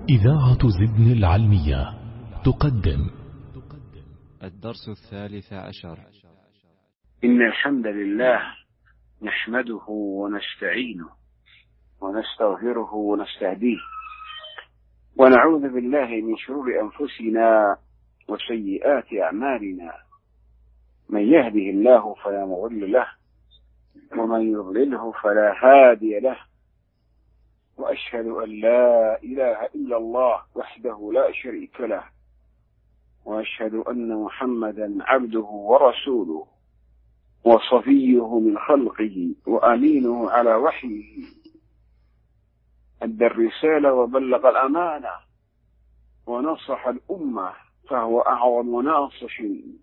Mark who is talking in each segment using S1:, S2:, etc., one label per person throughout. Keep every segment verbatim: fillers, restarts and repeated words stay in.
S1: إذاعة زدن العلمية تقدم
S2: الدرس الثالث عشر.
S3: إن الحمد لله نحمده ونستعينه ونستغفره ونستهديه ونعوذ بالله من شرور أنفسنا وسيئات أعمالنا. من يهده الله فلا مضل له ومن يضلله فلا هادي له، وأشهد أن لا إله إلا الله وحده لا شريك له، وأشهد أن محمدا عبده ورسوله وصفيه من خلقه وأمينه على وحيه. أدى الرسالة وبلغ الأمانة ونصح الأمة، فهو أعظم ناصح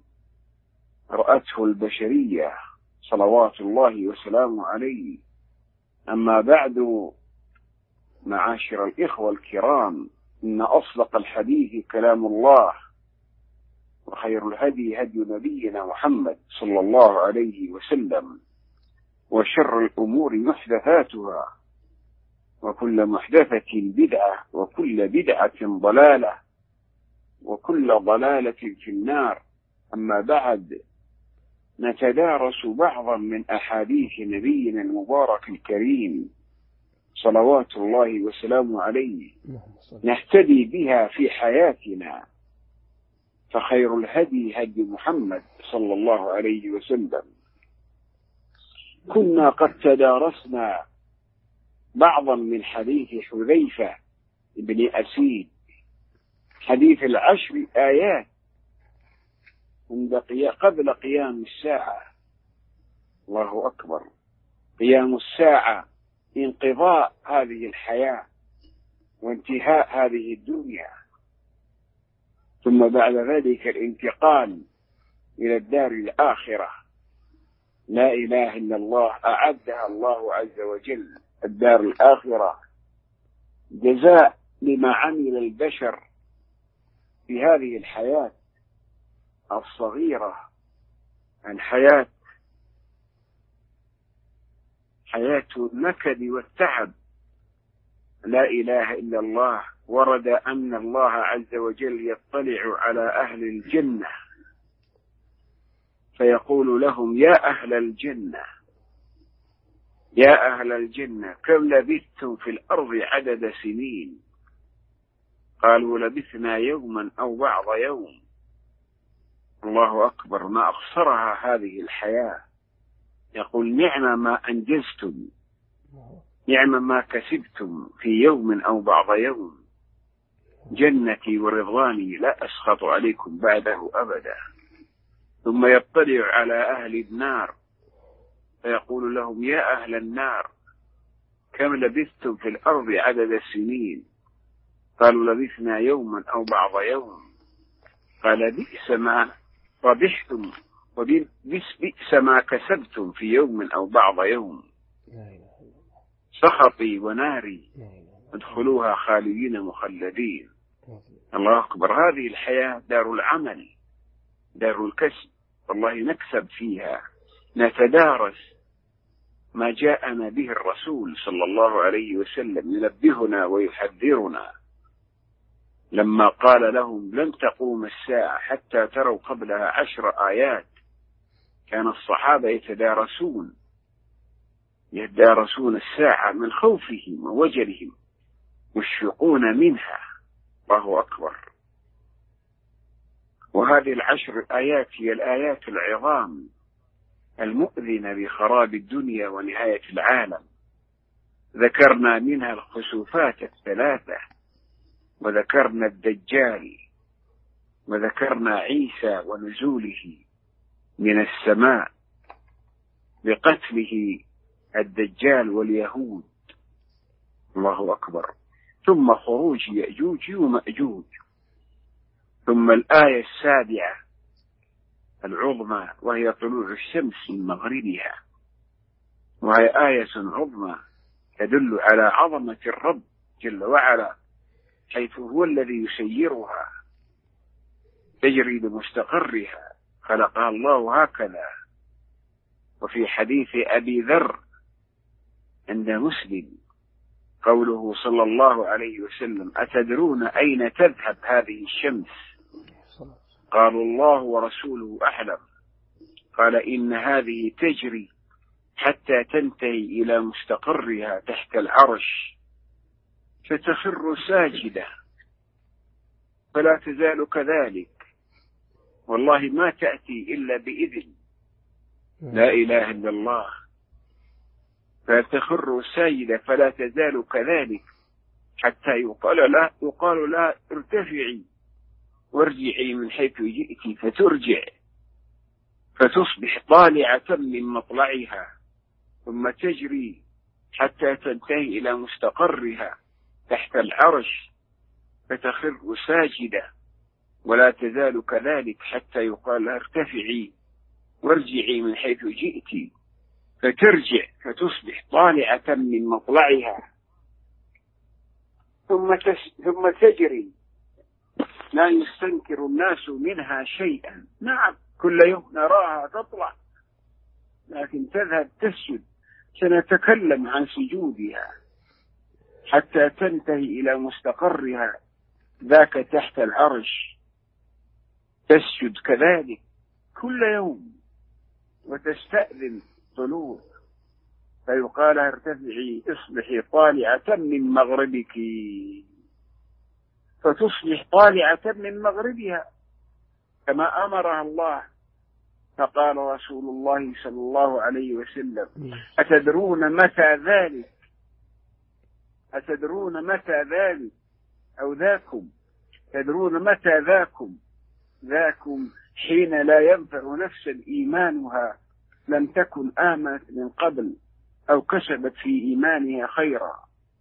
S3: رأته البشرية صلوات الله وسلامه عليه. أما بعد، معاشر الإخوة الكرام، إن أصدق الحديث كلام الله، وخير الهدي هدي نبينا محمد صلى الله عليه وسلم، وشر الأمور محدثاتها، وكل محدثة بدعة، وكل بدعة ضلالة، وكل ضلالة في النار. أما بعد، نتدارس بعضا من أحاديث نبينا المبارك الكريم صلوات الله وسلامه عليه، نهتدي بها في حياتنا، فخير الهدي هدي محمد صلى الله عليه وسلم. كنا قد تدارسنا بعضا من حديث حذيفة بن أسيد، حديث العشر آيات قبل قيام الساعة. الله أكبر! قيام الساعة انقضاء هذه الحياة وانتهاء هذه الدنيا، ثم بعد ذلك الانتقال إلى الدار الآخرة. لا إله إلا الله أعدها الله عز وجل، الدار الآخرة، جزاء لما عمل البشر في هذه الحياة الصغيرة، عن حياة حياة النكد والتعب. لا إله إلا الله. ورد أن الله عز وجل يطلع على أهل الجنة فيقول لهم: يا أهل الجنة، يا أهل الجنة، كم لبثتم في الأرض عدد سنين؟ قالوا: لبثنا يوما أو بعض يوم. الله أكبر! ما أقصرها هذه الحياة. يقول: نعم ما أنجزتم، نعم ما كسبتم في يوم أو بعض يوم. جنتي ورضواني لا أسخط عليكم بعده أبدا. ثم يطلع على أهل النار فيقول لهم: يا أهل النار، كم لبثتم في الأرض عدد السنين؟ قالوا: لبثنا يوما أو بعض يوم. قال: بئس ما ربحتم وبئس ما كسبتم في يوم أو بعض يوم. سخطي وناري ادخلوها خالدين مخلدين. الله أكبر! هذه الحياة دار العمل، دار الكسب، والله نكسب فيها، نتدارس ما جاءنا به الرسول صلى الله عليه وسلم ينبهنا ويحذرنا لما قال لهم: لن تقوم الساعة حتى تروا قبلها عشر آيات. كان الصحابة يتدارسون يتدارسون الساعة من خوفهم ووجلهم، مشفقون منها. الله أكبر! وهذه العشر آيات هي الآيات العظام المؤذنة بخراب الدنيا ونهاية العالم. ذكرنا منها الخسوفات الثلاثة، وذكرنا الدجال، وذكرنا عيسى ونزوله من السماء بقتله الدجال واليهود. الله أكبر! ثم خروج يأجوج ومأجوج. ثم الآية السابعة العظمى، وهي طلوع الشمس من مغربها، وهي آية عظمى تدل على عظمة الرب جل وعلا، حيث هو الذي يسيرها تجري لمستقرها، خلقها الله هكذا. وفي حديث أبي ذر عند مسلم قوله صلى الله عليه وسلم: أتدرون أين تذهب هذه الشمس؟ قالوا: الله ورسوله أعلم. قال: إن هذه تجري حتى تنتهي إلى مستقرها تحت العرش فتخر ساجدة، فلا تزال كذلك، والله ما تأتي إلا بإذن، لا إله إلا الله، فتخر ساجدة فلا تزال كذلك حتى يقال لا يقال لا ارتفعي وارجعي من حيث جئت، فترجع فتصبح طالعة من مطلعها، ثم تجري حتى تنتهي إلى مستقرها تحت العرش فتخر ساجدة، ولا تزال كذلك حتى يقال لها ارتفعي وارجعي من حيث جئت، فترجع فتصبح طالعة من مطلعها، ثم ثم تجري لا يستنكر الناس منها شيئا. نعم، كل يوم نراها تطلع، لكن تذهب تسجد، سنتكلم عن سجودها حتى تنتهي إلى مستقرها ذاك تحت العرش، تسجد كذلك كل يوم، وتستأذن طلوع، فيقال: ارتفعي اصبحي طالعة من مغربك، فتصبح طالعة من مغربها كما أمرها الله. فقال رسول الله صلى الله عليه وسلم: أتدرون متى ذلك؟ أتدرون متى ذلك أو ذاكم؟ تدرون متى ذاكم؟ ذاكم حين لا ينفع نفسا إيمانها لم تكن آمنت من قبل أو كسبت في إيمانها خيرا.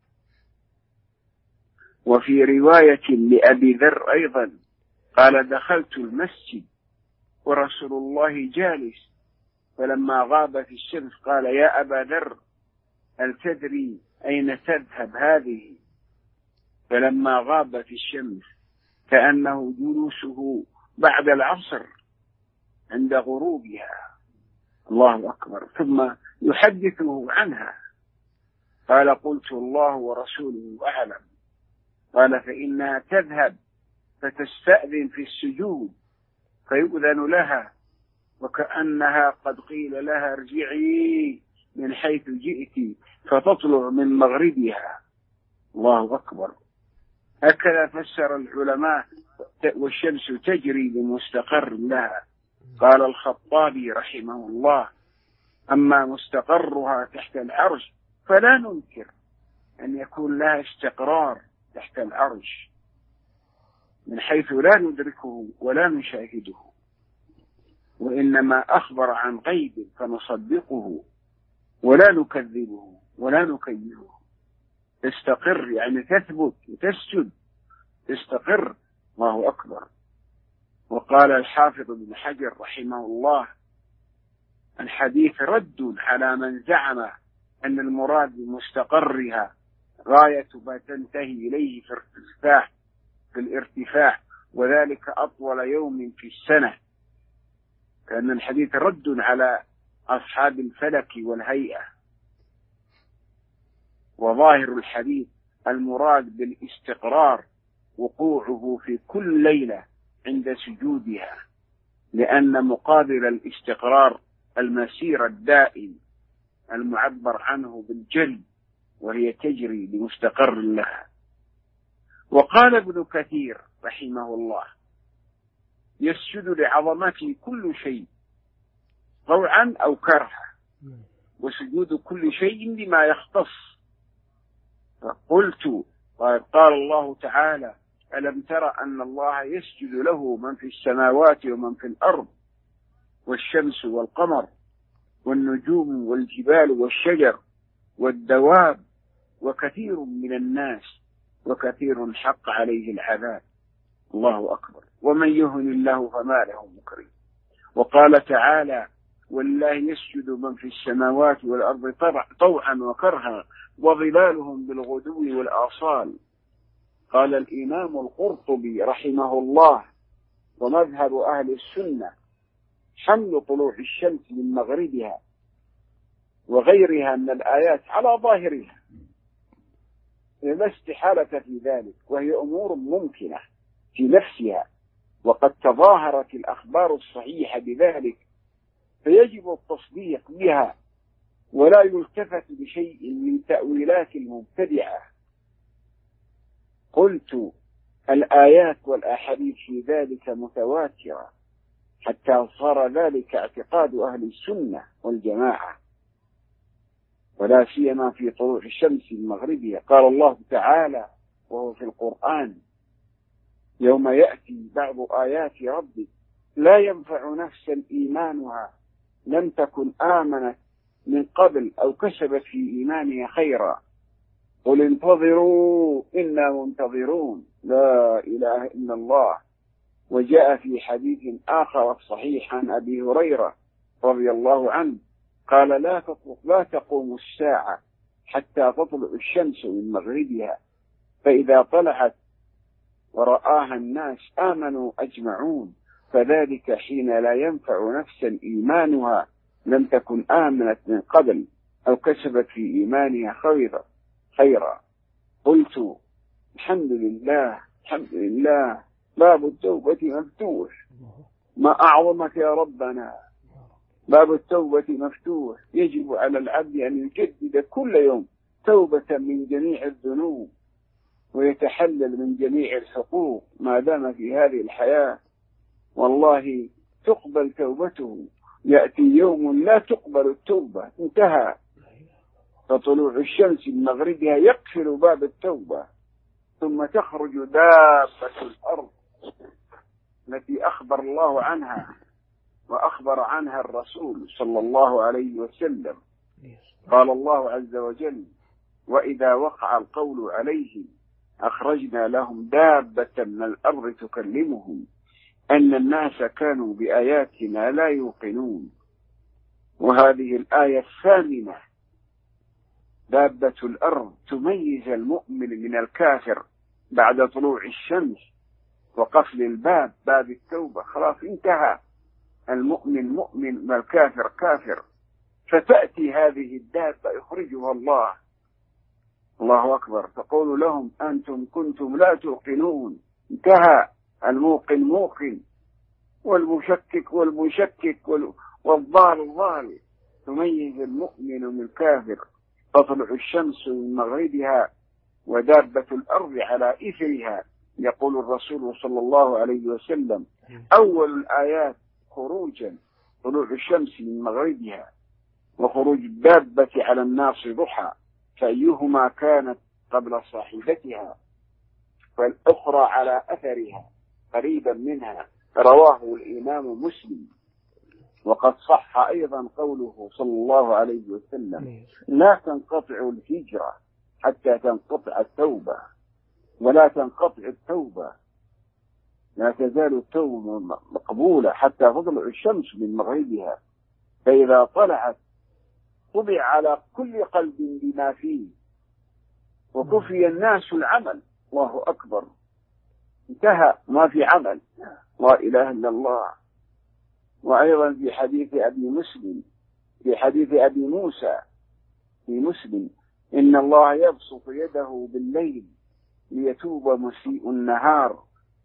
S3: وفي رواية لأبي ذر أيضا قال: دخلت المسجد ورسول الله جالس، فلما غابت الشمس قال: يا أبا ذر، هل تدري أين تذهب هذه؟ فلما غابت الشمس كأنه جلوسه بعد العصر عند غروبها. الله أكبر. ثم يحدثه عنها، قال: قلت: الله ورسوله أعلم. قال: فإنها تذهب فتستأذن في السجود فيؤذن لها، وكأنها قد قيل لها ارجعي من حيث جئت، فتطلع من مغربها. الله أكبر. هكذا فسر العلماء: والشمس تجري بمستقر لها. قال الخطابي رحمه الله: أما مستقرها تحت العرش فلا ننكر أن يكون لها استقرار تحت العرش من حيث لا ندركه ولا نشاهده، وإنما أخبر عن غيب فنصدقه ولا نكذبه ولا نكيفه. تستقر يعني تثبت وتسجد، تستقر. الله أكبر. وقال الحافظ ابن حجر رحمه الله: الحديث رد على من زعم أن المراد بمستقرها غاية ما تنتهي إليه في الارتفاع في الارتفاع وذلك أطول يوم في السنة، كأن الحديث رد على أصحاب الفلك والهيئة. وظاهر الحديث المراد بالاستقرار وقوعه في كل ليلة عند سجودها، لأن مقابل الاستقرار المسير الدائم المعبر عنه بالجري، وهي تجري بمستقر لها. وقال ابن كثير رحمه الله: يسجد لعظمته كل شيء طوعا أو كرها، وسجود كل شيء بما يختص. فقلت: قال الله تعالى: ألم تر أن الله يسجد له من في السماوات ومن في الأرض، والشمس والقمر والنجوم والجبال والشجر والدواب وكثير من الناس وكثير حق عليه العذاب. الله أكبر. ومن يهن الله فما له مكرم. وقال تعالى: والله يسجد من في السماوات والأرض طوعا وكرها وظلالهم بالغدو والآصال. قال الإمام القرطبي رحمه الله: ومذهب أهل السنة حمل طلوع الشمس من مغربها وغيرها من الآيات على ظاهرها، لا استحالة في ذلك، وهي أمور ممكنة في نفسها، وقد تظاهرت الأخبار الصحيحة بذلك، فيجب التصديق بها ولا يلتفت بشيء من تأويلات المبتدعة. قلت: الآيات والأحاديث في ذلك متواترة حتى صار ذلك اعتقاد أهل السنة والجماعة، ولا سيما في طلوع الشمس من مغربها. قال الله تعالى وهو في القرآن: يوم يأتي بعض آيات ربك لا ينفع نفسا إيمانها لم تكن آمنت من قبل أو كسبت في إيمانها خيرا قل انتظروا إنا منتظرون لا إله إلا الله. وجاء في حديث آخر صحيح عن أبي هريرة رضي الله عنه قال: لا لا تقوم الساعة حتى تطلع الشمس من مغربها، فإذا طلعت ورآها الناس آمنوا أجمعون، فذلك حين لا ينفع نفسا إيمانها لم تكن آمنت من قبل أو كسبت في إيمانها خيرا خيرا. قلت: الحمد لله الحمد لله، باب التوبة مفتوح. ما أعظمك يا ربنا، باب التوبة مفتوح. يجب على العبد أن يجدد كل يوم توبة من جميع الذنوب ويتحلل من جميع الحقوق ما دام في هذه الحياة، والله تقبل توبته. يأتي يوم لا تقبل التوبة، انتهى، فطلوع الشمس من مغربها يقفل باب التوبة، ثم تخرج دابة الأرض التي أخبر الله عنها وأخبر عنها الرسول صلى الله عليه وسلم. قال الله عز وجل: وإذا وقع القول عليهم أخرجنا لهم دابة من الأرض تكلمهم أن الناس كانوا بآياتنا لا يوقنون. وهذه الآية الثامنة دابة الأرض تميز المؤمن من الكافر بعد طلوع الشمس وقفل الباب، باب التوبة، خلاص انتهى. المؤمن مؤمن والكافر كافر، فتأتي هذه الدابة يخرجها الله، الله أكبر، تقول لهم: أنتم كنتم لا توقنون، انتهى. الموقن موقن، والمشكك والمشكك والضال ضال. تميز المؤمن من الكافر، تطلع الشمس من مغربها ودابة الأرض على إثرها. يقول الرسول صلى الله عليه وسلم: أول الآيات خروجا طلوع الشمس من مغربها، وخروج الدابة على الناس ضحى، فأيهما كانت قبل صاحبتها فالأخرى على أثرها قريبا منها. رواه الإمام مسلم. وقد صح أيضا قوله صلى الله عليه وسلم: لا تنقطع الهجرة حتى تنقطع التوبة، ولا تنقطع التوبة، لا تزال التوبة مقبولة حتى تطلع الشمس من مغربها، فإذا طلعت طبع على كل قلب بما فيه وكفي الناس العمل. الله أكبر، انتهى، ما في عمل، لا إله إلا الله. وأيضا في حديث أبي مسلم في حديث أبي موسى في مسلم: إن الله يبسط يده بالليل ليتوب مسيء النهار،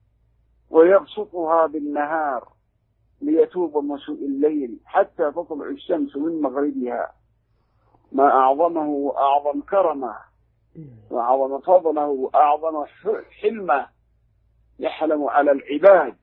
S3: ويبسطها بالنهار ليتوب مسيء الليل، حتى تطلع الشمس من مغربها. ما أعظمه وأعظم كرمه وأعظم فضله وأعظم حلمه، يحلم على العباد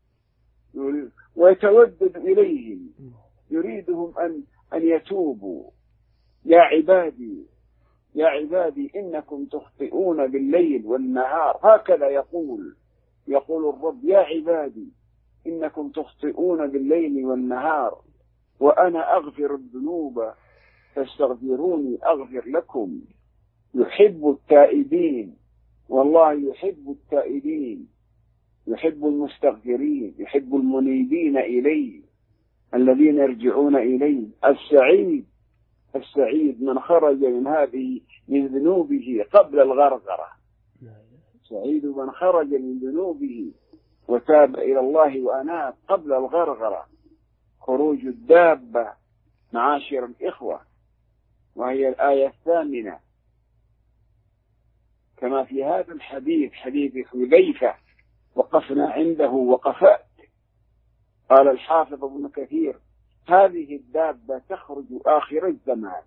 S3: ويتودد إليهم، يريدهم أن أن يتوبوا. يا عبادي يا عبادي إنكم تخطئون بالليل والنهار، هكذا يقول يقول الرب: يا عبادي إنكم تخطئون بالليل والنهار وأنا أغفر الذنوب فاستغفروني أغفر لكم. يحب التائبين، والله يحب التائبين، يحب المستغفرين، يحب المنيبين إليه الذين يرجعون إليه. السعيد السعيد من خرج من هذه من ذنوبه قبل الغرغرة، سعيد من خرج من ذنوبه وتاب إلى الله وأناب قبل الغرغرة. خروج الدابة معاشر الإخوة، وهي الآية الثامنة. كما في هذا الحديث حديث حذيفة وقفنا عنده وقفات. قال الحافظ ابن كثير: هذه الدابة تخرج آخر الزمان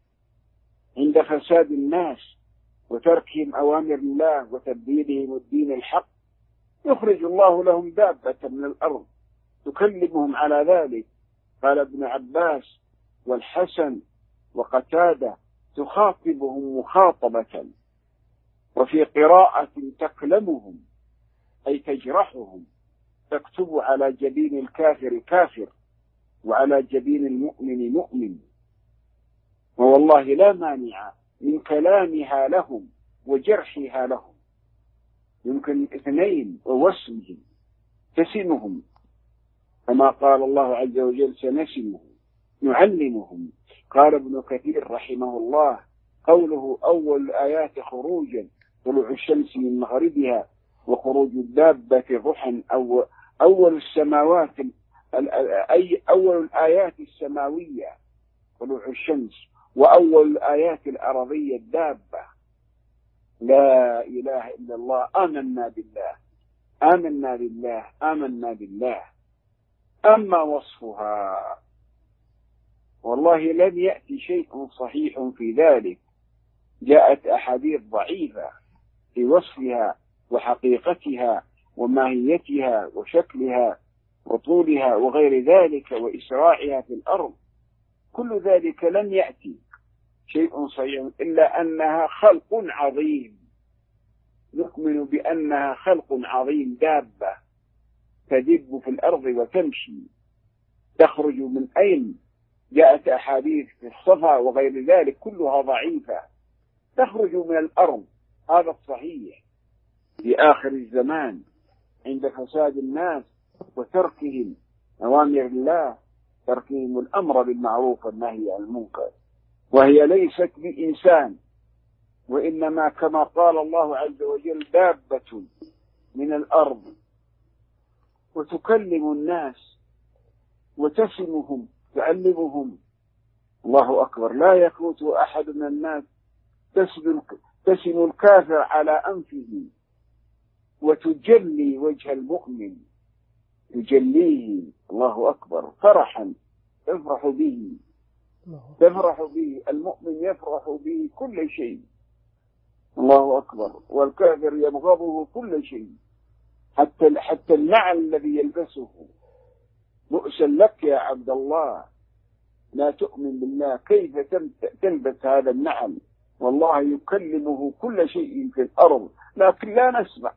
S3: عند فساد الناس وتركهم أوامر الله وتبديلهم الدين الحق، يخرج الله لهم دابة من الأرض تكلمهم على ذلك. قال ابن عباس والحسن وقتادة: تخاطبهم مخاطبة. وفي قراءة: تكلمهم، أي تجرحهم، تكتب على جبين الكافر كافر وعلى جبين المؤمن مؤمن. ووالله لا مانع من كلامها لهم وجرحها لهم، يمكن اثنين ووسمهم تسمهم، كما قال الله عز وجل: سنسمهم نعلمهم. قال ابن كثير رحمه الله: قوله أول الآيات خروجا طلوع الشمس من مغربها، وخروج الدابة ضحى، أو أول السماوات أي أول الآيات السماوية طلوع الشمس، وأول الآيات الأرضية الدابة. لا إله إلا الله. آمنا بالله آمنا بالله آمنا بالله. أما وصفها، والله لم يأتي شيء صحيح في ذلك. جاءت أحاديث ضعيفة في وصفها وحقيقتها وماهيتها وشكلها وطولها وغير ذلك وإسراعها في الأرض. كل ذلك لم يأتي شيء صحيح، إلا أنها خلق عظيم. نؤمن بأنها خلق عظيم، دابة تدب في الأرض وتمشي. تخرج من أين؟ جاءت أحاديث في الصفا وغير ذلك كلها ضعيفة. تخرج من الأرض، هذا الصحيح في آخر الزمان عند فساد الناس وتركهم أوامر الله، تركهم الأمر بالمعروف والنهي عن المنكر. وهي ليست بإنسان، وإنما كما قال الله عز وجل: دابة من الأرض، وتكلم الناس وتسمهم تعلمهم. الله أكبر. لا يفوت أحد من الناس تسم الكافر على أنفه وتجلي وجه المؤمن، تجليه. الله أكبر. فرحا تفرح به تفرح به المؤمن، يفرح به كل شيء. الله أكبر. والكافر يبغضه كل شيء، حتى حتى النعل الذي يلبسه. بؤسا لك يا عبد الله، لا تؤمن بالله، كيف تلبس هذا النعل؟ والله يكلمه كل شيء في الأرض، لكن لا نسمع.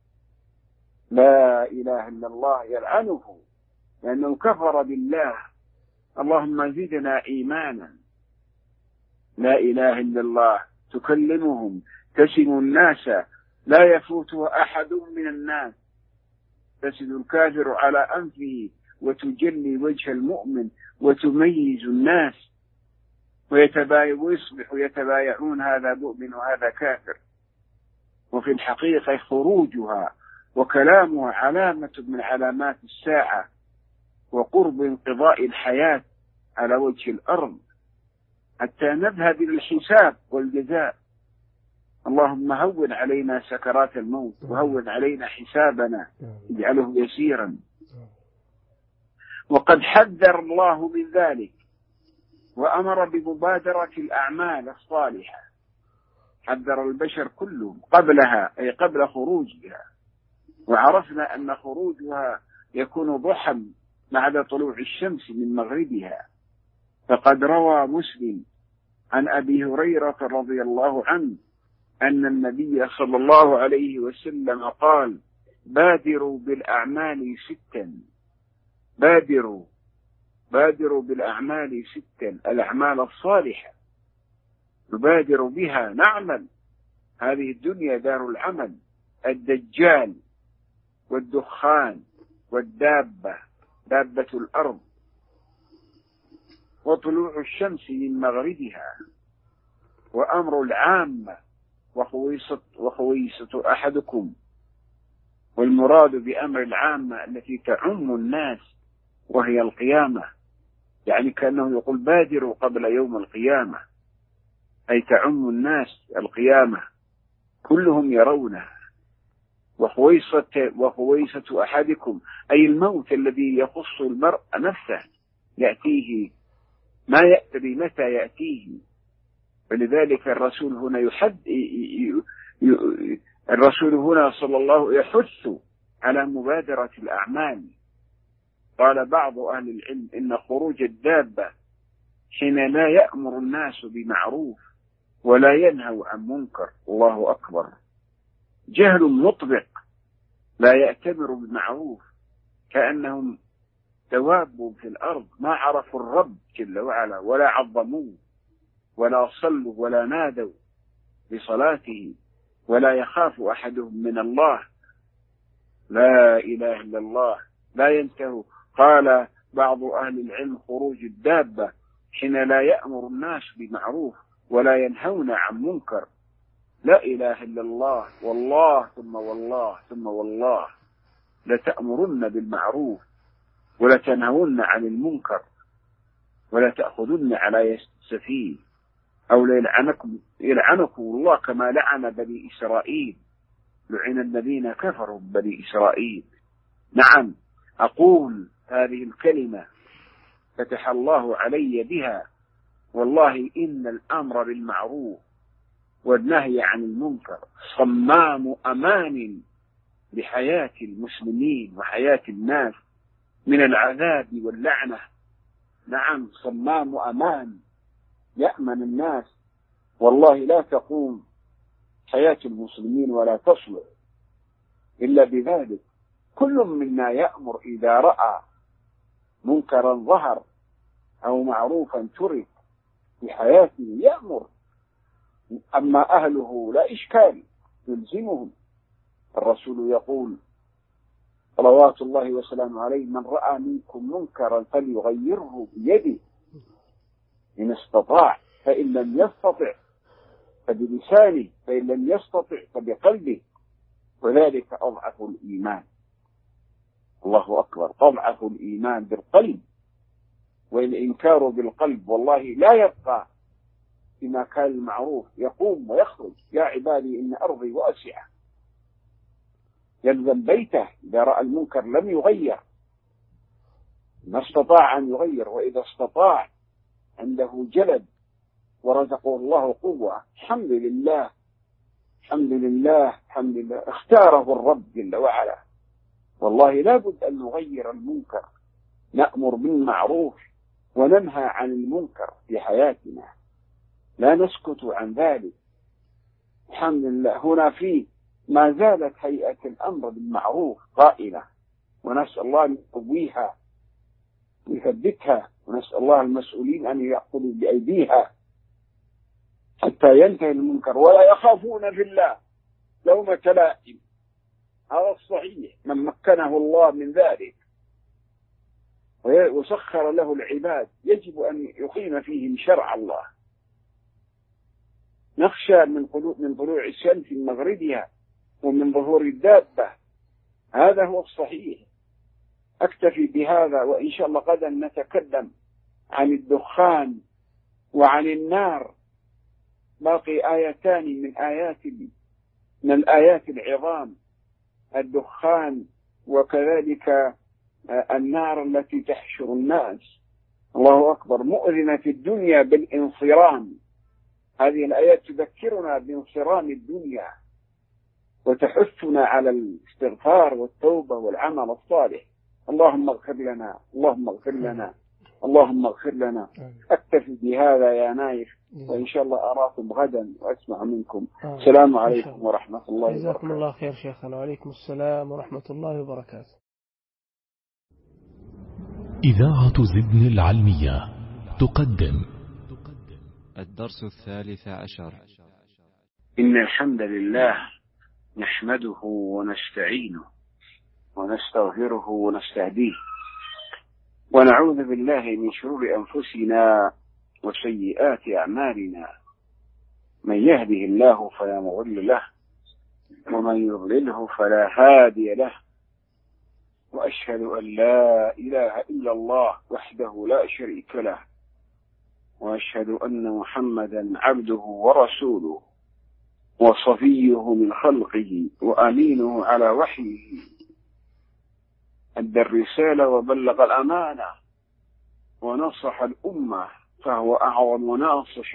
S3: لا إله إلا الله، يلعنه لأنه كفر بالله. اللهم زدنا إيمانا. لا إله إلا الله. تكلمهم، تسم الناس، لا يفوتها أحد من الناس. تسد الكافر على أنفه وتجلي وجه المؤمن وتميز الناس، ويصبح يتبايعون: هذا مؤمن وهذا كافر. وفي الحقيقة خروجها وكلامها علامة من علامات الساعة وقرب انقضاء الحياة على وجه الأرض، حتى نذهب إلى الحساب والجزاء. اللهم هون علينا سكرات الموت، وهون علينا حسابنا، اجعله يسيرا. وقد حذر الله من ذلك وأمر بمبادرة الأعمال الصالحة. حذر البشر كلهم قبلها، أي قبل خروجها. وعرفنا أن خروجها يكون ضحى بعد طلوع الشمس من مغربها. فقد روى مسلم عن أبي هريرة رضي الله عنه أن النبي صلى الله عليه وسلم قال: بادروا بالأعمال ستا. بادروا بادروا بالأعمال ستا، الأعمال الصالحة نبادر بها، نعمل. هذه الدنيا دار العمل. الدجال والدخان والدابة، دابة الأرض، وطلوع الشمس من مغربها، وأمر العامة، وخويصة, وخويصة أحدكم. والمراد بأمر العامة التي تعم الناس وهي القيامة، يعني كأنه يقول: بادروا قبل يوم القيامة، أي تعم الناس القيامة. كلهم يرونه، وخويصة, وخويصة أحدكم أي الموت الذي يخص المرء نفسه يأتيه ما يأتي متى يأتيه. ولذلك الرسول هنا يحد الرسول هنا صلى الله يحث على مبادرة الأعمال. قال بعض أهل العلم إن خروج الدابة حين لا يأمر الناس بمعروف ولا ينهوا عن منكر، الله أكبر، جهل مطبق، لا يأتمر بالمعروف، كأنهم دواب في الأرض ما عرفوا الرب جل وعلا ولا عظموه ولا صلوا ولا نادوا بصلاته ولا يخاف أحدهم من الله. لا إله إلا الله، لا ينتهوا. قال بعض أهل العلم خروج الدابة حين لا يأمر الناس بمعروف ولا ينهون عن منكر. لا إله إلا الله، والله ثم والله ثم والله لتأمرن بالمعروف ولتنهون عن المنكر ولا تأخذن على يد سفيه أو ليلعنكم يلعنكم الله كما لعن بني إسرائيل، لعن الذين كفروا بني إسرائيل. نعم، أقول هذه الكلمة فتح الله علي بها، والله إن الأمر بالمعروف والنهي عن المنكر صمام أمان لحياة المسلمين وحياة الناس من العذاب واللعنة. نعم، صمام أمان يأمن الناس. والله لا تقوم حياة المسلمين ولا تصلح إلا بذلك. كل منا يأمر إذا رأى منكرا ظهر أو معروفا ترك في حياته يأمر، أما أهله لا إشكال يلزمهم. الرسول يقول صلوات الله وسلامه عليه: من رأى منكم منكرا فليغيره بيده إن استطاع، فإن لم يستطع فبلسانه، فإن لم يستطع فبقلبه، وذلك أضعف الإيمان. الله أكبر، أضعف الإيمان بالقلب، والإنكار بالقلب والله لا يبقى بما كان المعروف، يقوم ويخرج: يا عبادي إن أرضي واسعة. يلزم بيته إذا رأى المنكر لم يغير، ما استطاع أن يغير، وإذا استطاع عنده جلد ورزقه الله قوة، الحمد لله الحمد لله الحمد لله، اختاره الرب جل وعلا. والله لا بد أن نغير المنكر، نأمر بالمعروف وننهى عن المنكر في حياتنا، لا نسكت عن ذلك. الحمد لله هنا في ما زالت هيئة الأمر بالمعروف قائمة، ونسأل الله أن يقويها ويثبتها، ونسأل الله المسؤولين أن يأخذوا بأيديها حتى ينتهي المنكر، ولا يخافون في الله لومة لائم. هذا الصحيح، من مكنه الله من ذلك وسخر له العباد يجب أن يقيم فيهم شرع الله. نخشى من من طلوع الشمس من مغربها ومن ظهور الدابة، هذا هو الصحيح. أكتفي بهذا، وإن شاء الله غدا نتكلم عن الدخان وعن النار. باقي آيتان من آيات من الآيات العظام، الدخان وكذلك النار التي تحشر الناس. الله أكبر، مؤذنة في الدنيا بالانصرام. هذه الآيات تذكرنا بانصرام الدنيا وتحثنا على الاستغفار والتوبة والعمل الصالح. اللهم اغفر لنا، اللهم اغفر لنا، اللهم اغفر لنا. أكتفي بهذا يا نايف، وإن شاء الله أراكم غدا وأسمع منكم. السلام عليكم ورحمة الله وبركاته.
S4: جزاكم الله خير شيخنا، وعليكم السلام ورحمة الله وبركاته.
S1: إذاعة زدن العلمية تقدم
S2: الدرس الثالث عشر.
S3: إن الحمد لله نحمده ونستعينه ونستغفره ونستهديه، ونعوذ بالله من شرور أنفسنا وسيئات أعمالنا. من يهده الله فلا مضل له، ومن يضلله فلا هادي له. وأشهد أن لا إله إلا الله وحده لا شريك له، وأشهد أن محمدا عبده ورسوله. وصفيه من خلقه وأمينه على وحيه، أدى الرسالة وبلغ الأمانة ونصح الأمة، فهو أعظم ناصح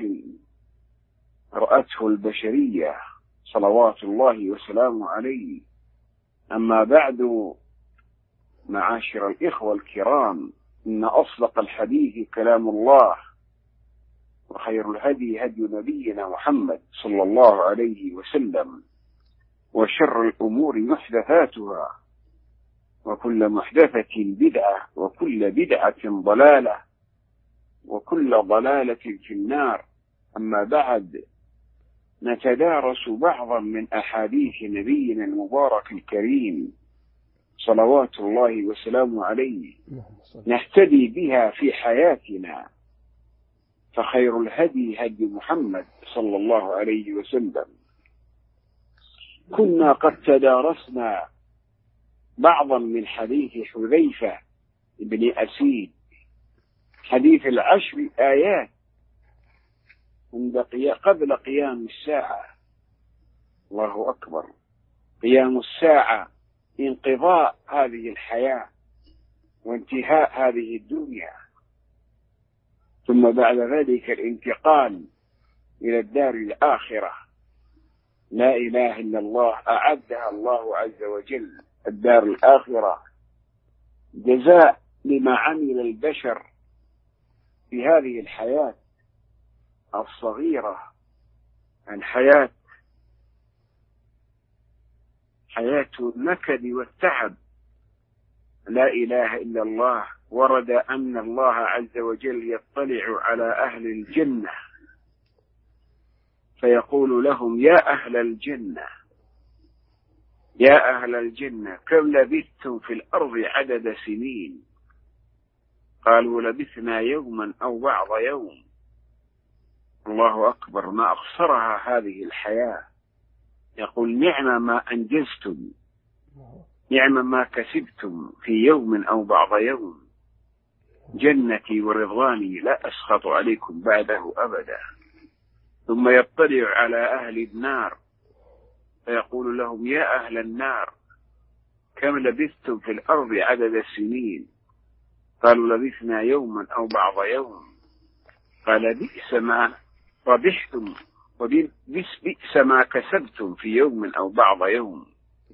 S3: رأته البشرية صلوات الله وسلامه عليه. أما بعد، معاشر الإخوة الكرام، إن أصدق الحديث كلام الله، وخير الهدي هدي نبينا محمد صلى الله عليه وسلم، وشر الأمور محدثاتها، وكل محدثة بدعة، وكل بدعة ضلالة، وكل ضلالة في النار. أما بعد، نتدارس بعضا من أحاديث نبينا المبارك الكريم صلوات الله وسلامه عليه، نهتدي بها في حياتنا، فخير الهدي هدي محمد صلى الله عليه وسلم. كنا قد تدارسنا بعضا من حديث حذيفة بن أسيد، حديث العشر آيات قبل قيام الساعة. الله أكبر. قيام الساعة انقضاء هذه الحياة وانتهاء هذه الدنيا، ثم بعد ذلك الانتقال إلى الدار الآخرة. لا إله إلا الله، أعدها الله عز وجل الدار الآخرة جزاء لما عمل البشر في هذه الحياة الصغيرة، عن حياة حياة النكد والتعب. لا إله إلا الله. ورد أن الله عز وجل يطلع على أهل الجنة فيقول لهم: يا أهل الجنة، يا أهل الجنة، كم لبثتم في الأرض عدد سنين؟ قالوا: لبثنا يوما أو بعض يوم. الله أكبر. ما أقصرها هذه الحياة. يقول: نعم ما أنجزتم، نعم ما كسبتم في يوم أو بعض يوم، جنتي ورضواني لا أسخط عليكم بعده أبدا. ثم يطلع على أهل النار فيقول لهم: يا أهل النار، كم لبثتم في الأرض عدد السنين؟ قالوا: لبثنا يوما أو بعض يوم. قال: بئس ما ربحتم وبئس ما كسبتم في يوم أو بعض يوم،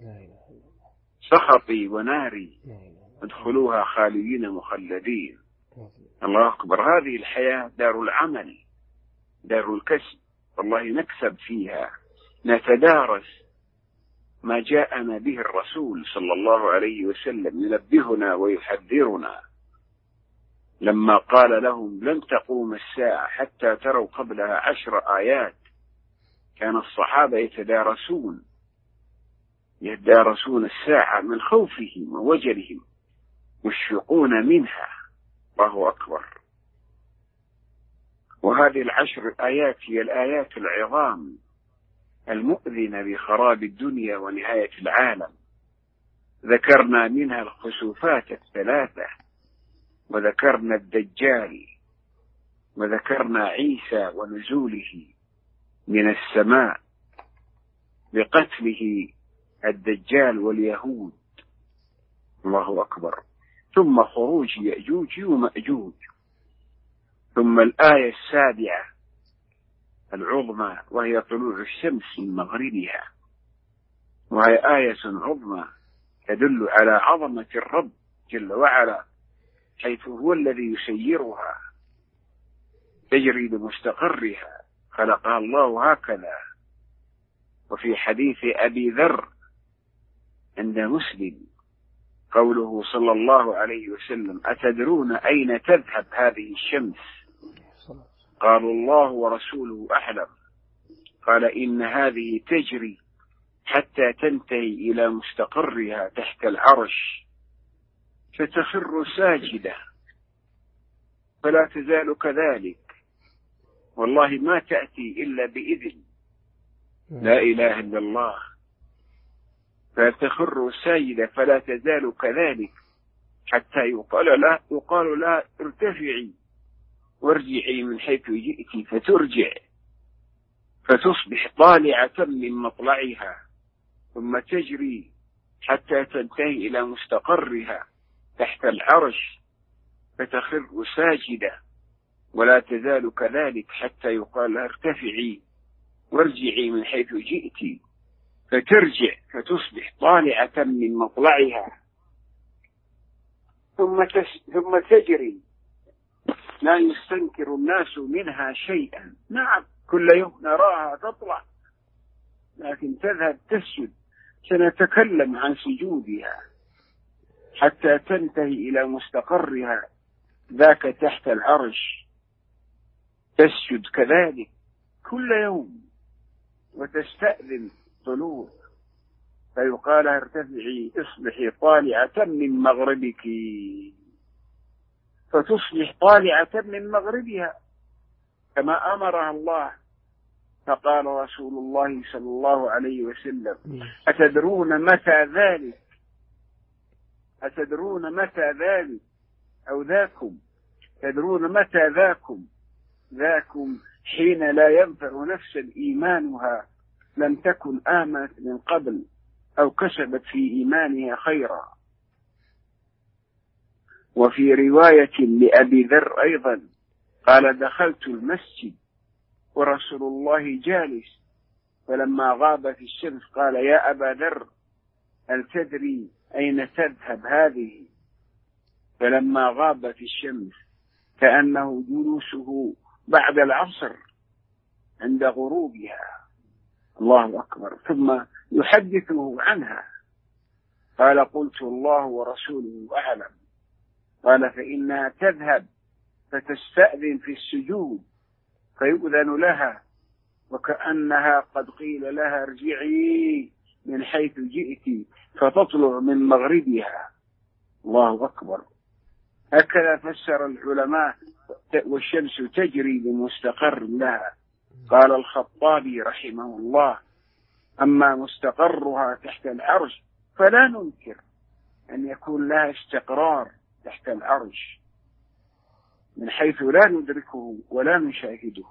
S3: سخطي وناري ادخلوها خالدين مخلدين. الله أكبر. هذه الحياة دار العمل، دار الكسب، والله نكسب فيها، نتدارس ما جاءنا به الرسول صلى الله عليه وسلم ينبهنا ويحذرنا لما قال لهم: لن تقوم الساعة حتى تروا قبلها عشر آيات. كان الصحابة يتدارسون يتدارسون الساعة من خوفهم ووجلهم، مشفقون منها. الله أكبر. وهذه العشر آيات هي الآيات العظام المؤذنة بخراب الدنيا ونهاية العالم. ذكرنا منها الخسوفات الثلاثة، وذكرنا الدجال، وذكرنا عيسى ونزوله من السماء بقتله الدجال واليهود. الله أكبر. ثم خروج يأجوج ومأجوج. ثم الآية السابعة العظمى، وهي طلوع الشمس من مغربها، وهي آية عظمى تدل على عظمة الرب جل وعلا، حيث هو الذي يسيرها تجري لمستقرها، خلقها الله هكذا. وفي حديث أبي ذر عند مسلم قوله صلى الله عليه وسلم: أتدرون أين تذهب هذه الشمس؟ قالوا: الله ورسوله أعلم. قال: إن هذه تجري حتى تنتهي إلى مستقرها تحت العرش، فتخر ساجدة، فلا تزال كذلك، والله ما تأتي إلا بإذن. لا إله إلا الله. فتخر ساجدة فلا تزال كذلك حتى يقال لا يقال لا ارتفعي وارجعي من حيث جئت، فترجع فتصبح طالعة من مطلعها ثم تجري حتى تنتهي إلى مستقرها تحت العرش فتخر ساجدة ولا تزال كذلك حتى يقال لها ارتفعي وارجعي من حيث جئت، فترجع فتصبح طالعة من مطلعها ثم ثم تجري لا يستنكر الناس منها شيئا. نعم كل يوم نراها تطلع لكن تذهب تسجد، سنتكلم عن سجودها حتى تنتهي إلى مستقرها ذاك تحت العرش، تسجد كذلك كل يوم وتستأذن طلوع فيقال ارتفعي اصبحي طالعة من مغربك، فتصبح طالعة من مغربها كما أمرها الله. فقال رسول الله صلى الله عليه وسلم أتدرون متى ذلك؟ أتدرون متى ذلك أو ذاكم؟ تدرون متى ذاكم؟ ذاكم حين لا ينفع نفسا إيمانها لم تكن آمنت من قبل أو كسبت في إيمانها خيرا. وفي رواية لأبي ذر أيضا قال دخلت المسجد ورسول الله جالس فلما غابت الشمس قال يا أبا ذر هل تدري أين تذهب هذه؟ فلما غابت الشمس كأنه جلوسه بعد العصر عند غروبها. الله أكبر. ثم يحدثه عنها قال قلت الله ورسوله أعلم. قال فإنها تذهب فتستأذن في السجود فيؤذن لها وكأنها قد قيل لها ارجعي من حيث جئت فتطلع من مغربها. الله أكبر. هكذا فسر العلماء والشمس تجري بمستقر لها. قال الخطابي رحمه الله أما مستقرها تحت العرش فلا ننكر أن يكون لها استقرار تحت العرش من حيث لا ندركه ولا نشاهده،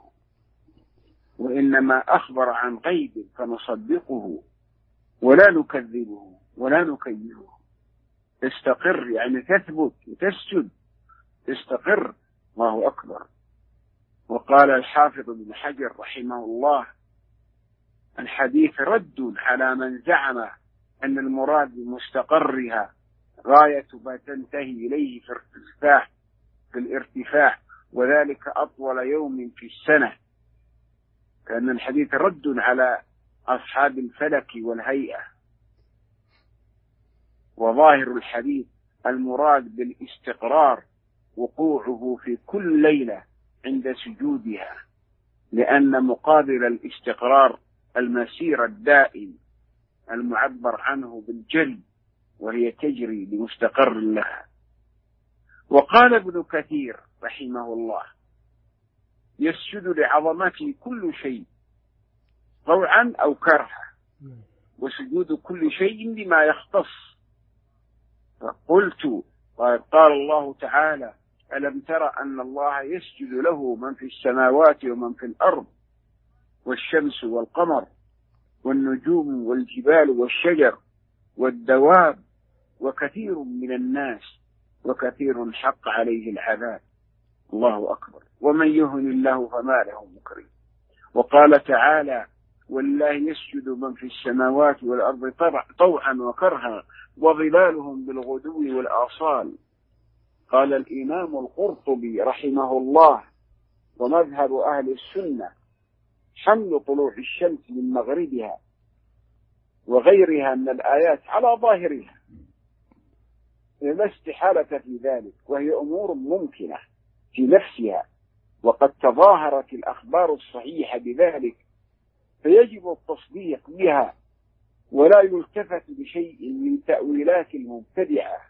S3: وإنما أخبر عن غيب فنصدقه ولا نكذبه ولا نكيفه. تستقر يعني تثبت وتسجد تستقر. الله أكبر. وقال الحافظ ابن حجر رحمه الله الحديث رد على من زعم أن المراد بمستقرها غاية ما تنتهي إليه في ارتفاع في الارتفاع وذلك أطول يوم في السنة، كأن الحديث رد على أصحاب الفلك والهيئة. وظاهر الحديث المراد بالاستقرار وقوعه في كل ليلة عند سجودها، لأن مقابل الاستقرار المسير الدائم المعبر عنه بالجل وهي تجري بمستقر لها. وقال ابن كثير رحمه الله يسجد لعظمته كل شيء طوعا أو كرها وسجود كل شيء بما يختص. فقلت قال الله تعالى ألم تر أن الله يسجد له من في السماوات ومن في الأرض والشمس والقمر والنجوم والجبال والشجر والدواب وكثير من الناس وكثير حق عليه العذاب. الله أكبر. ومن يهن الله فما له مكرم. وقال تعالى والله يسجد من في السماوات والأرض طوعا وكرها وظلالهم بالغدو والآصال. قال الإمام القرطبي رحمه الله ومذهب أهل السنة حمل طلوع الشمس من مغربها وغيرها من الآيات على ظاهرها لا استحالة في ذلك، وهي أمور ممكنة في نفسها وقد تظاهرت الأخبار الصحيحة بذلك، فيجب التصديق بها ولا يلتفت بشيء من تأويلات المبتدعة.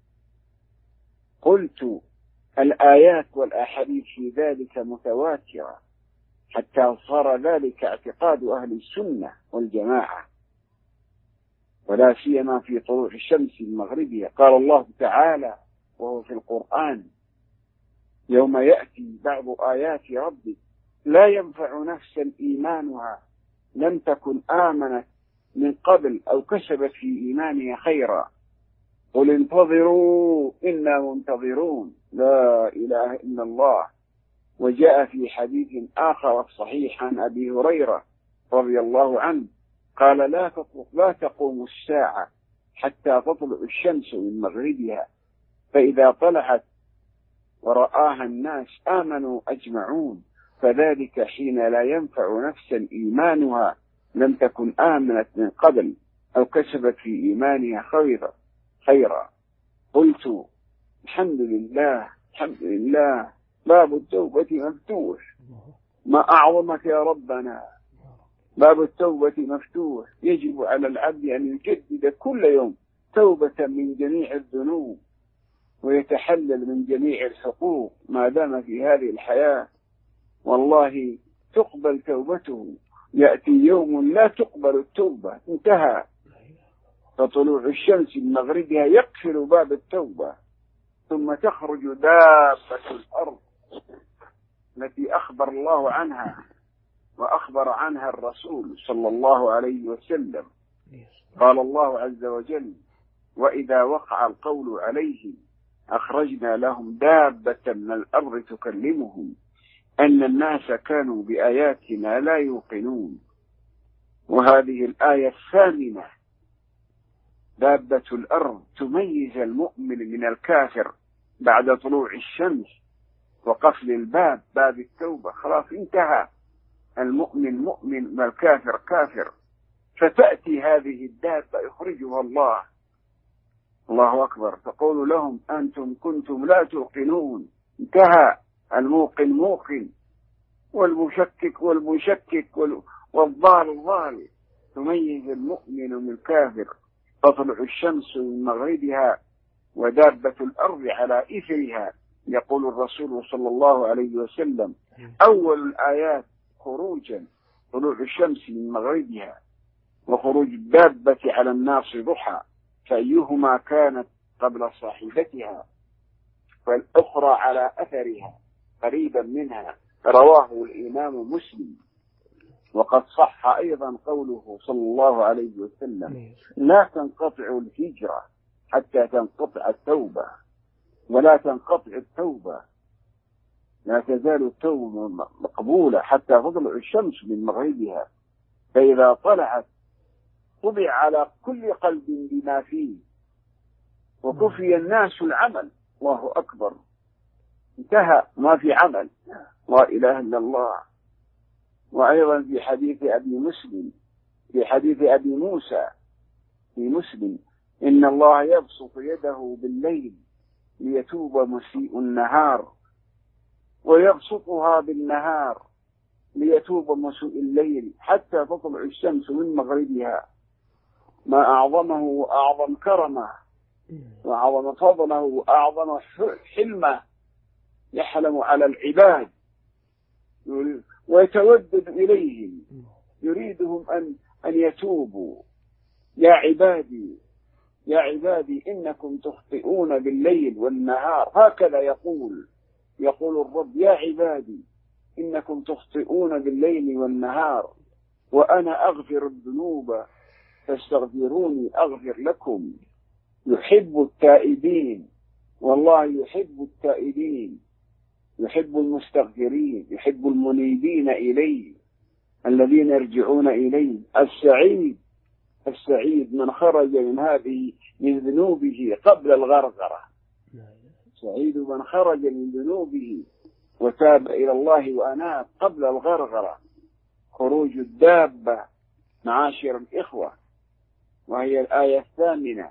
S3: قلت الآيات والأحاديث في ذلك متواترة حتى صار ذلك اعتقاد أهل السنة والجماعة، ولا سيما في طلوع الشمس من مغربها. قال الله تعالى وهو في القرآن يوم يأتي بعض آيات ربك لا ينفع نفسا إيمانها لم تكن آمنت من قبل أو كسبت في إيمانها خيرا. قل انتظروا إنا منتظرون. لا إله إلا الله. وجاء في حديث آخر صحيح عن أبي هريرة رضي الله عنه قال لا لا تقوم الساعة حتى تطلع الشمس من مغربها، فإذا طلعت ورآها الناس آمنوا أجمعون، فذلك حين لا ينفع نفسا إيمانها لم تكن آمنت من قبل أو كسبت في إيمانها خيرا خيرا. قلت الحمد لله الحمد لله، باب التوبة مفتوح. ما أعظمك يا ربنا، باب التوبة مفتوح. يجب على العبد أن يجدد كل يوم توبة من جميع الذنوب ويتحلل من جميع الحقوق ما دام في هذه الحياة. والله تقبل توبته. يأتي يوم لا تقبل التوبة، انتهى. فطلوع الشمس من مغربها يقفل باب التوبة، ثم تخرج دابة الأرض التي أخبر الله عنها وأخبر عنها الرسول صلى الله عليه وسلم. قال الله عز وجل وإذا وقع القول عليهم أخرجنا لهم دابة من الأرض تكلمهم أن الناس كانوا بآياتنا لا يوقنون. وهذه الآية الثامنة دابة الأرض تميز المؤمن من الكافر بعد طلوع الشمس وقفل الباب، باب التوبة. خلاص انتهى. المؤمن مؤمن والكافر كافر. فتأتي هذه الدابة يخرجها الله. الله أكبر. تقول لهم أنتم كنتم لا توقنون، انتهى. الموقن موقن والمشكك والمشكك والضال ضال. تميز المؤمن من الكافر. تطلع الشمس من مغربها ودابة الأرض على إثرها. يقول الرسول صلى الله عليه وسلم أول الآيات خروجا طلوع الشمس من مغربها وخروج الدابة على الناس ضحى، فأيهما كانت قبل صاحبتها فالأخرى على أثرها قريبا منها. رواه الإمام مسلم. وقد صح أيضا قوله صلى الله عليه وسلم لا تنقطع الهجرة حتى تنقطع التوبة، ولا تنقطع التوبة، لا تزال التوبة مقبولة حتى تطلع الشمس من مغربها، فإذا طلعت طبع على كل قلب بما فيه وكفي الناس العمل. الله أكبر. انتهى، ما في عمل. لا إله إلا الله. وأيضا في حديث أبي مسلم في حديث أبي موسى في مسلم إن الله يبسط يده بالليل ليتوب مسيء النهار ويبسطها بالنهار ليتوب مسيء الليل حتى تطلع الشمس من مغربها. ما أعظمه وأعظم كرمه وأعظم فضله وأعظم حلمه. يحلم على العباد ويتودد إليهم، يريدهم أن أن يتوبوا. يا عبادي يا عبادي إنكم تخطئون بالليل والنهار. هكذا يقول يقول الرب يا عبادي إنكم تخطئون بالليل والنهار وأنا أغفر الذنوب فاستغفروني أغفر لكم. يحب التائبين، والله يحب التائبين، يحب المستغفرين، يحب المنيبين إليه الذين يرجعون إليه. السعيد السعيد من خرج من هذه من ذنوبه قبل الغرغرة. سعيد من خرج من ذنوبه وتاب إلى الله وأناب قبل الغرغرة. خروج الدابة معاشر الإخوة، وهي الآية الثامنة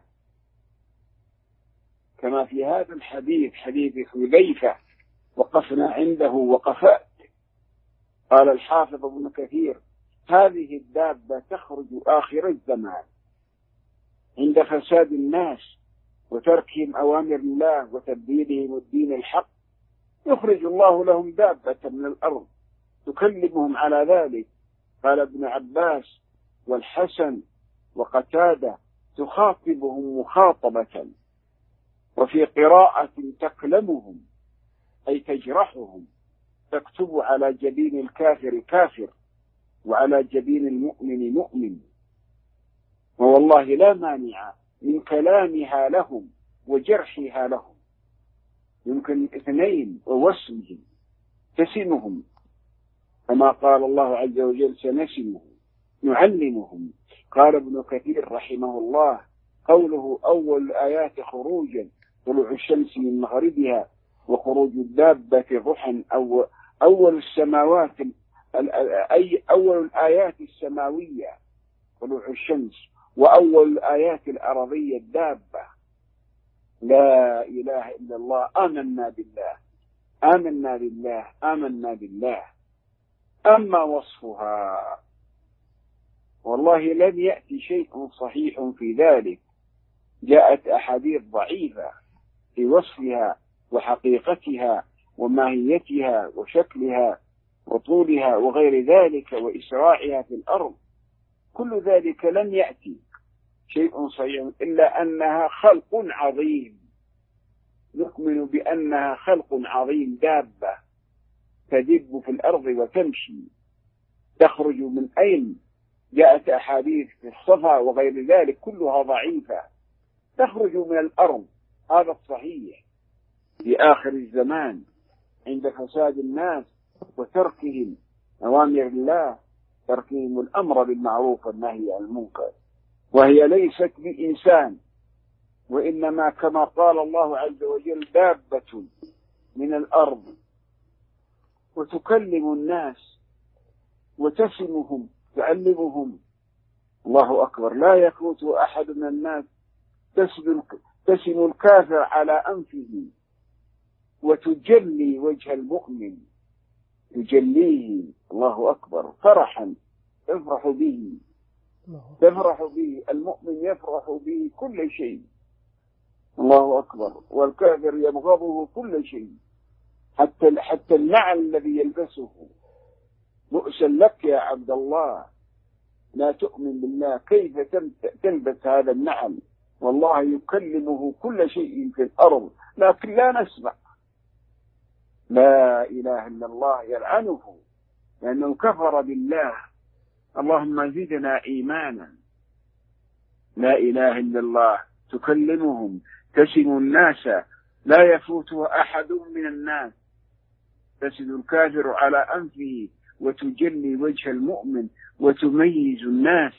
S3: كما في هذا الحديث حديث حذيفة وقفنا عنده وقفات. قال الحافظ ابن كثير هذه الدابة تخرج آخر الزمان عند فساد الناس وتركهم أوامر الله وتبديلهم الدين الحق. يخرج الله لهم دابة من الأرض تكلمهم على ذلك. قال ابن عباس والحسن وقتادة تخاطبهم مخاطبة، وفي قراءة تكلمهم أي تجرحهم تكتب على جبين الكافر كافر وعلى جبين المؤمن مؤمن. ووالله لا مانع من كلامها لهم وجرحها لهم، يمكن اثنين ووسمهم تسمهم، كما قال الله عز وجل سنسمهم نعلمهم. قال ابن كثير رحمه الله قوله أول الآيات خروجا طلوع الشمس من مغربها وخروج الدابة ضحى، أو أول السماوات أي أول الآيات السماوية طلوع الشمس، وأول الآيات الأرضية الدابة. لا إله إلا الله. آمنا بالله آمنا بالله آمنا بالله. أما وصفها والله لم يأتي شيء صحيح في ذلك، جاءت أحاديث ضعيفة في وصفها وحقيقتها وماهيتها وشكلها وطولها وغير ذلك وإسراعها في الأرض. كل ذلك لم يأتي شيء صحيح إلا أنها خلق عظيم، نؤمن بأنها خلق عظيم، دابة تدب في الأرض وتمشي. تخرج من أين؟ جاءت أحاديث في الصفا وغير ذلك كلها ضعيفة. تخرج من الأرض، هذا الصحيح في آخر الزمان عند فساد الناس وتركهم أوامر الله، تركهم الأمر بالمعروف والنهي عن المنكر. وهي ليست بإنسان، وإنما كما قال الله عز وجل دابة من الأرض، وتكلم الناس وتسمهم تعلمهم. الله أكبر. لا يفوت أحد من الناس تسم الكافر على أنفه وتجلي وجه المؤمن، تجليه. الله أكبر. فرحا تفرح به تفرح به المؤمن، يفرح به كل شيء. الله أكبر. والكافر يبغضه كل شيء، حتى حتى النعل الذي يلبسه. بؤسا لك يا عبد الله، لا تؤمن بالله، كيف تلبس هذا النعل؟ والله يكلمه كل شيء في الأرض لكن لا نسمع. لا إله إلا الله، يلعنه لأنه كفر بالله. اللهم زدنا إيمانا. لا إله إلا الله. تكلمهم، تسم الناس، لا يفوتها أحد من الناس. تسد الكافر على أنفه وتجلي وجه المؤمن وتميز الناس،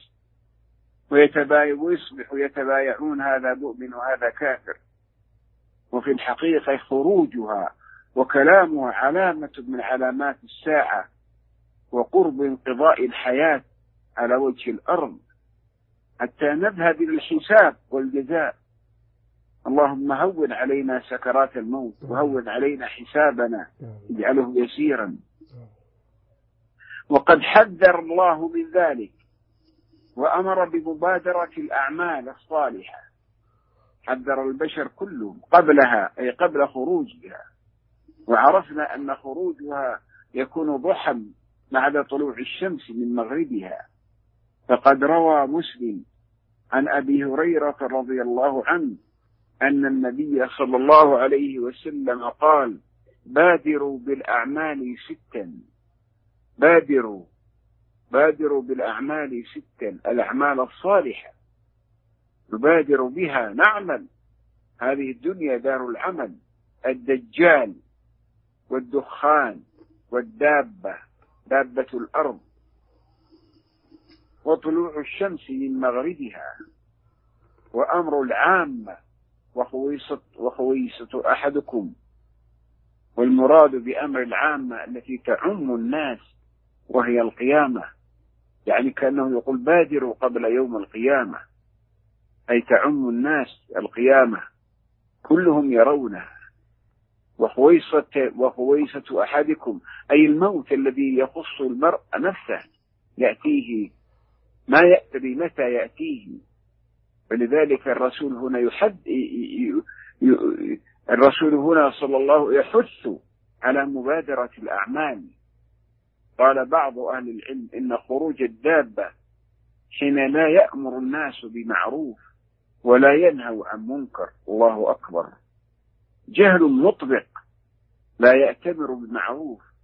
S3: ويصبح يتبايعون هذا مؤمن وهذا كافر. وفي الحقيقة خروجها وكلامها علامة من علامات الساعة وقرب انقضاء الحياة على وجه الأرض، حتى نذهب إلى الحساب والجزاء. اللهم هون علينا سكرات الموت وهون علينا حسابنا، اجعله يسيرا. وقد حذر الله من ذلك وأمر بمبادرة الأعمال الصالحة، حذر البشر كلهم قبلها أي قبل خروجها. وعرفنا أن خروجها يكون ضحى بعد طلوع الشمس من مغربها. فقد روى مسلم عن أبي هريرة رضي الله عنه أن النبي صلى الله عليه وسلم قال: بادروا بالأعمال ستا بادروا بادروا بالأعمال ستا الأعمال الصالحة نبادر بها نعمل. هذه الدنيا دار العمل. الدجال والدخان والدابة دابة الأرض وطلوع الشمس من مغربها وأمر العامة وخويصة, وخويصة أحدكم. والمراد بأمر العامة التي تعم الناس وهي القيامة، يعني كأنه يقول بادروا قبل يوم القيامة، أي تعم الناس القيامة كلهم يرونها. وخويصة, وخويصة أحدكم أي الموت الذي يخص المرء نفسه، يأتيه ما يأتي متى يأتيه. ولذلك الرسول هنا يحد الرسول هنا صلى الله يحث على مبادرة الأعمال. قال بعض أهل العلم إن خروج الدابة حين لا يأمر الناس بمعروف ولا ينهوا عن منكر. الله أكبر. جهل مطبق، لا يأتمر بالمعروف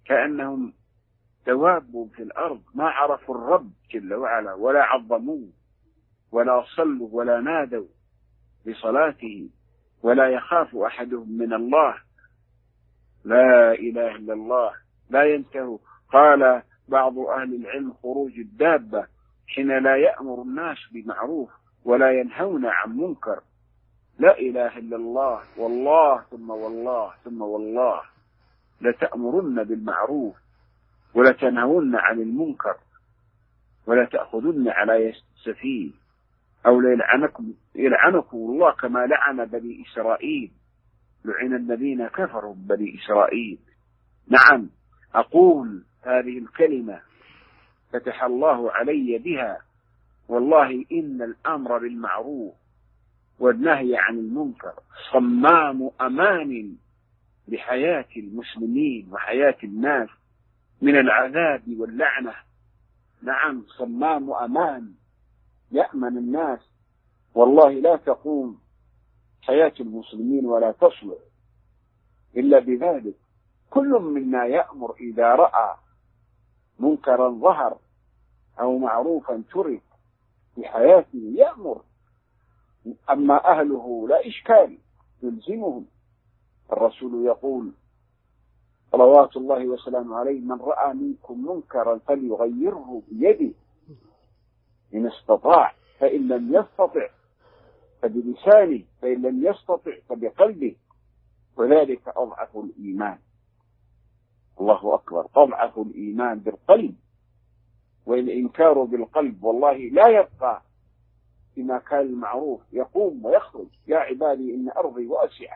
S3: كأنهم دواب في الأرض ما عرفوا الرب جل وعلا ولا عظموه ولا صلوا ولا نادوا بصلاته ولا يخاف أحدهم من الله. لا إله إلا الله لا ينتهوا. قال بعض أهل العلم خروج الدابة حين لا يأمر الناس بمعروف ولا ينهون عن منكر. لا إله إلا الله. والله ثم والله ثم والله لتأمرن بالمعروف ولتنهون عن المنكر ولا تأخذن على يد سفيه أو ليلعنكم يلعنكم الله كما لعن بني إسرائيل. لعن الذين كفروا بني إسرائيل. نعم أقول هذه الكلمة فتح الله علي بها. والله إن الأمر بالمعروف والنهي عن المنكر صمام أمان لحياة المسلمين وحياة الناس من العذاب واللعنة. نعم صمام أمان يأمن الناس. والله لا تقوم حياة المسلمين ولا تصلح إلا بذلك. كل منا يأمر إذا رأى منكرا ظهر أو معروفا ترك في حياته يأمر. أما أهله لا إشكال يلزمهم. الرسول يقول صلوات الله وسلامه عليه من رأى منكم منكرا فليغيره بيده إن استطاع فإن لم يستطع فبلسانه فإن لم يستطع فبقلبه وذلك أضعف الإيمان. الله أكبر. أضعف الإيمان بالقلب والإنكار بالقلب. والله لا يبقى بما كان المعروف يقوم ويخرج. يا عبادي إن أرضي واسعة.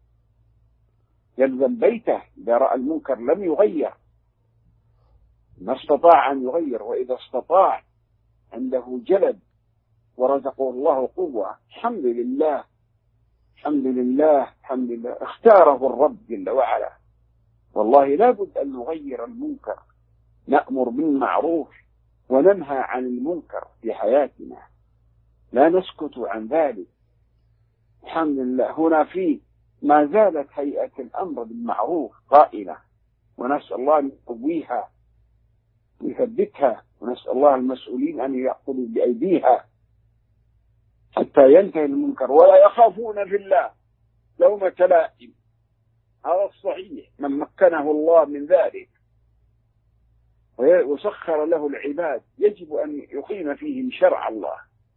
S3: يلزم بيته إذا رأى المنكر لم يغير ما استطاع أن يغير. وإذا استطاع عنده جلد ورزقه الله قوة الحمد لله الحمد لله الحمد لله اختاره الرب جل وعلا. والله لا بد أن نغير المنكر. نأمر بالمعروف وننهى عن المنكر في حياتنا. لا نسكت عن ذلك. الحمد لله هنا في ما زالت هيئة الأمر بالمعروف قائمة ونسأل الله أن يقويها ويثبتها ونسأل الله المسؤولين أن يأخذوا بأيديها حتى ينتهي المنكر ولا يخافون في الله لومة لائم. هذا الصحيح من مكنه الله من ذلك وسخر له العباد يجب أن يقيم فيهم شرع الله.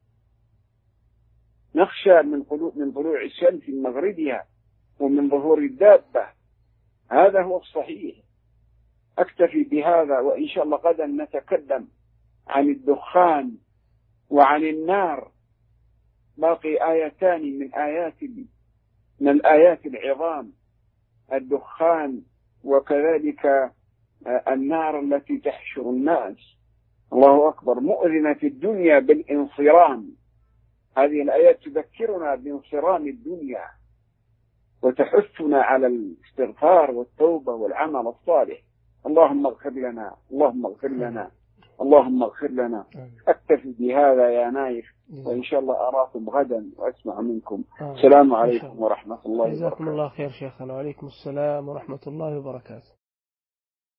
S3: نخشى من من طلوع الشمس من مغربها ومن ظهور الدابة. هذا هو الصحيح. أكتفي بهذا وإن شاء الله غدا نتكلم عن الدخان وعن النار. باقي آيتان من آيات من الآيات العظام الدخان وكذلك النار التي تحشر الناس. الله أكبر. مؤذنة في الدنيا بالانصرام. هذه الآيات تذكرنا بانصرام الدنيا وتحثنا على الاستغفار والتوبة والعمل الصالح. اللهم اغفر لنا اللهم اغفر لنا اللهم اغفر لنا. أكتفي بهذا يا نايف وإن شاء الله أراكم غدا وأسمع منكم. السلام عليكم ورحمة الله وبركاته.
S4: جزاكم الله خير شيخنا. وعليكم السلام ورحمة الله وبركاته.